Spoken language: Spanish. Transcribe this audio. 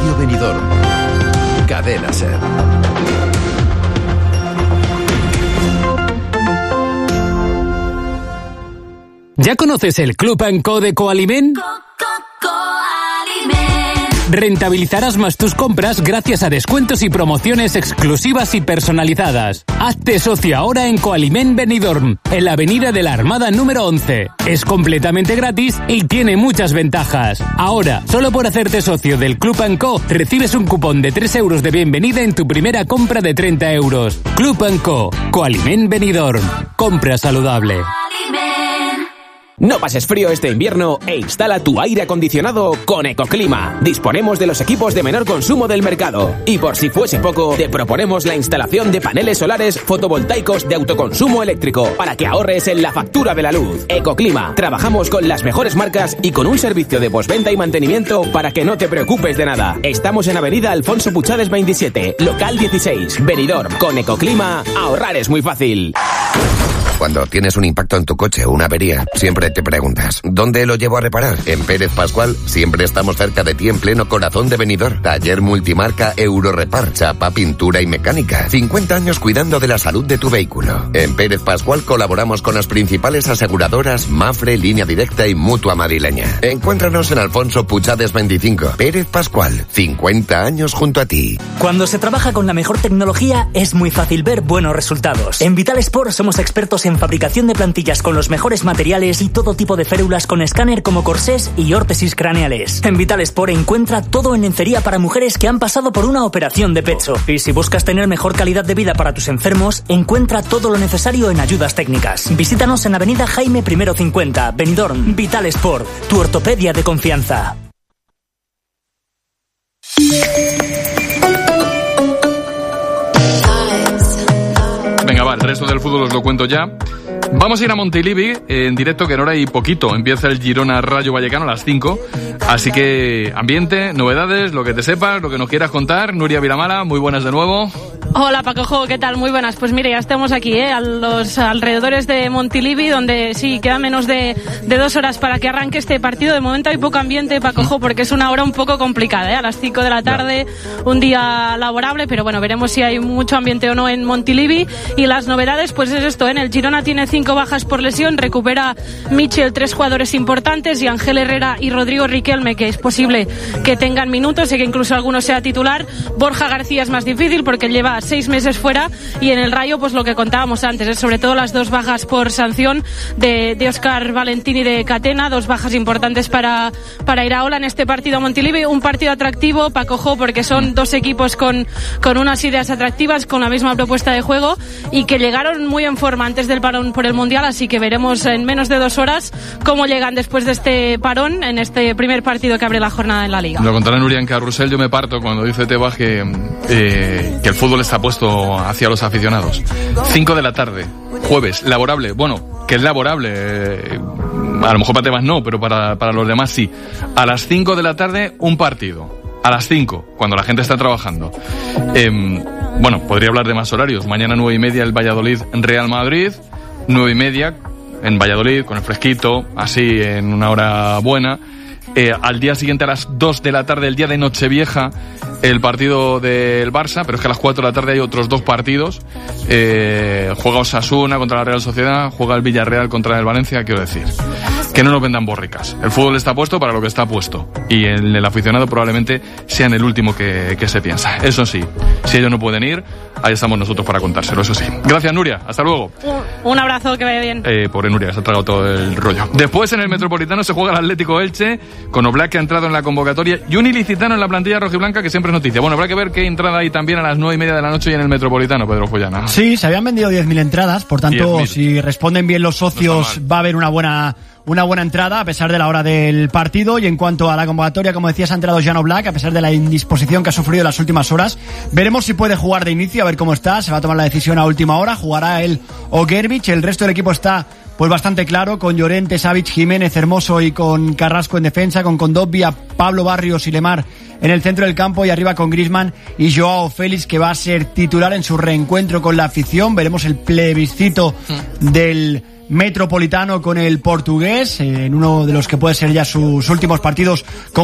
Radio Benidorm. Cadena SER. ¿Ya conoces el Club & Co de Coalimen? Rentabilizarás más tus compras gracias a descuentos y promociones exclusivas y personalizadas. Hazte socio ahora en Coalimen Benidorm, en la Avenida de la Armada número 11. Es completamente gratis y tiene muchas ventajas. Ahora, solo por hacerte socio del Club & Co, recibes un cupón de 3 euros de bienvenida en tu primera compra de 30 euros. Club & Co, Coalimen Benidorm. Compra saludable. No pases frío este invierno e instala tu aire acondicionado con Ecoclima. Disponemos de los equipos de menor consumo del mercado. Y por si fuese poco, te proponemos la instalación de paneles solares fotovoltaicos de autoconsumo eléctrico para que ahorres en la factura de la luz. Ecoclima. Trabajamos con las mejores marcas y con un servicio de postventa y mantenimiento para que no te preocupes de nada. Estamos en Avenida Alfonso Puchades 27, local 16, Benidorm. Con Ecoclima, ahorrar es muy fácil. Cuando tienes un impacto en tu coche o una avería, siempre te preguntas, ¿dónde lo llevo a reparar? En Pérez Pascual siempre estamos cerca de ti en pleno corazón de Benidorm. Taller multimarca Eurorepar, chapa, pintura y mecánica. 50 años cuidando de la salud de tu vehículo. En Pérez Pascual colaboramos con las principales aseguradoras Mafre, Línea Directa y Mutua Madrileña. Encuéntranos en Alfonso Puchades 25. Pérez Pascual, 50 años junto a ti. Cuando se trabaja con la mejor tecnología es muy fácil ver buenos resultados. En Vital Sport somos expertos en fabricación de plantillas con los mejores materiales y todo tipo de férulas con escáner como corsés y órtesis craneales. En Vital Sport encuentra todo en lencería para mujeres que han pasado por una operación de pecho. Y si buscas tener mejor calidad de vida para tus enfermos, encuentra todo lo necesario en ayudas técnicas. Visítanos en Avenida Jaime I 50, Benidorm. Vital Sport, tu ortopedia de confianza. Venga, va, el resto del fútbol os lo cuento ya. Vamos a ir a Montilivi en directo, que en hora y poquito empieza el Girona Rayo Vallecano a las 5. Así que ambiente, novedades, lo que te sepas, lo que nos quieras contar. Nuria Vilamala, muy buenas de nuevo. Hola Paco, ¿qué tal? Muy buenas. Pues mire, ya estamos aquí, a los alrededores de Montilivi, donde sí, queda menos de 2 horas para que arranque este partido. De momento hay poco ambiente, Paco, porque es una hora un poco complicada, a las 5 de la tarde, un día laborable, pero bueno, veremos si hay mucho ambiente o no en Montilivi. Y las novedades, pues es esto, en el Girona tiene 5 bajas por lesión, recupera Michel 3 jugadores importantes y Ángel Herrera y Rodrigo Riquelme, que es posible que tengan minutos y que incluso alguno sea titular. Borja García es más difícil porque lleva 6 meses fuera, y en el Rayo pues lo que contábamos antes, sobre todo las 2 bajas por sanción de Óscar Valentín y de Catena, 2 bajas importantes para Iraola en este partido a Montilivi. Un partido atractivo, Paco, porque son 2 equipos con unas ideas atractivas, con la misma propuesta de juego y que llegaron muy en forma antes del parón por el Mundial, así que veremos en menos de 2 horas cómo llegan después de este parón en este primer partido que abre la jornada en la Liga. Lo contará Nuria en Carrusel. Yo me parto cuando dice Tebas que el fútbol está puesto hacia los aficionados. 5 de la tarde, jueves, laborable. Bueno, que es laborable, a lo mejor para Tebas no, pero para los demás sí. A las 5 de la tarde, un partido. A las 5, cuando la gente está trabajando. Bueno, podría hablar de más horarios. Mañana 9:30 el Valladolid Real Madrid, 9:30 en Valladolid, con el fresquito, así en una hora buena. Al día siguiente a las 2 de la tarde, el día de Nochevieja, el partido del Barça, pero es que a las 4 de la tarde hay otros 2 partidos. Juega Osasuna contra la Real Sociedad, juega el Villarreal contra el Valencia. Quiero decir, que no nos vendan borricas. El fútbol está puesto para lo que está puesto, y el aficionado probablemente sea el último que se piensa. Eso sí, si ellos no pueden ir, ahí estamos nosotros para contárselo, eso sí. Gracias, Nuria, hasta luego. Un abrazo, que vaya bien. Pobre Nuria, se ha tragado todo el rollo. Después en el Metropolitano se juega el Atlético Elche, con Oblak, que ha entrado en la convocatoria, y un ilicitano en la plantilla rojiblanca, que siempre es noticia. Bueno, habrá que ver qué entrada hay también a las 9:30 de la noche y en el Metropolitano, Pedro Follana. Sí, se habían vendido 10.000 entradas, por tanto, 10.000. Si responden bien los socios, va a haber una buena entrada a pesar de la hora del partido. Y en cuanto a la convocatoria, como decías, ha entrado Jan Oblak a pesar de la indisposición que ha sufrido en las últimas horas. Veremos si puede jugar de inicio, a ver cómo está. Se va a tomar la decisión a última hora. Jugará él o Gervich. El resto del equipo está pues bastante claro, con Llorente, Savic, Jiménez, Hermoso y con Carrasco en defensa, con Kondogbia, Pablo Barrios y Lemar en el centro del campo, y arriba con Griezmann y Joao Félix, que va a ser titular en su reencuentro con la afición. Veremos el plebiscito del Metropolitano con el portugués, en uno de los que puede ser ya sus últimos partidos